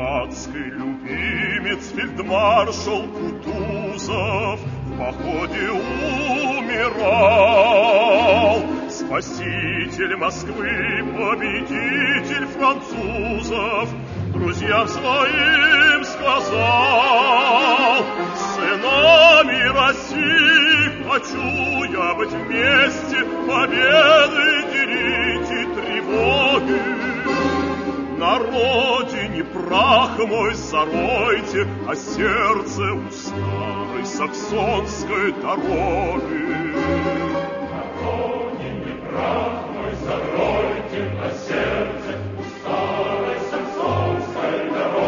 братский любимец фельдмаршал Кутузов в походе умирал. Спаситель Москвы, победитель французов, друзьям своим сказал: сынами России хочу я быть вместе, победы делите тревоги. На родине прах мой заройте, а сердце у старой саксонской дороги. На родине прах мой заройте, а сердце у старой саксонской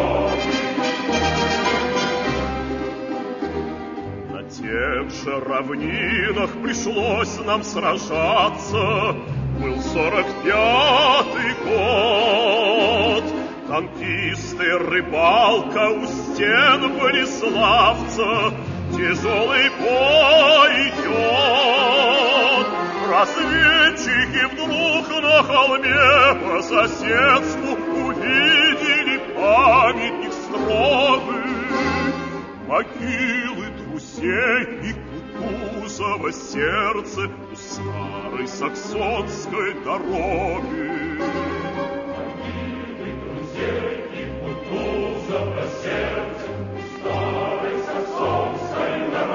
дороги. На тех же равнинах пришлось нам сражаться. Был 45-й год. Танкисты, рыбалка у стен Болеславца, тяжелый бой идет. Разведчики вдруг на холме по соседству увидели памятник строгий, могилы друзей и Кутузова сердце у старой саксонской дороги. Могилы друзей и Кутузова сердце у старой саксонской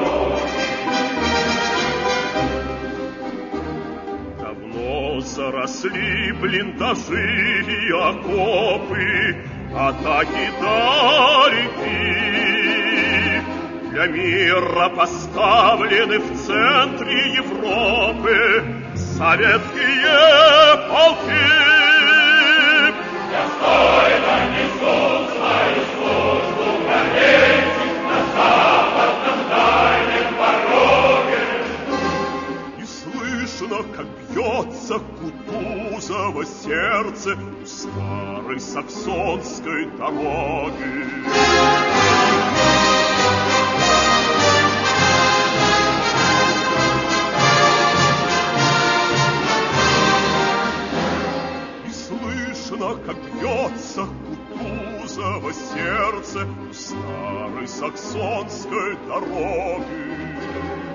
дороги. Давно заросли блиндажи и окопы, атаки далеки. Для мира поставлены в центре Европы советские полки. Достойно несут свою службу гвардейцы на западном дальнем пороге. И слышно, как бьется Кутузово сердце у старой саксонской дороги. Как бьется Кутузово сердце у старой саксонской дороги.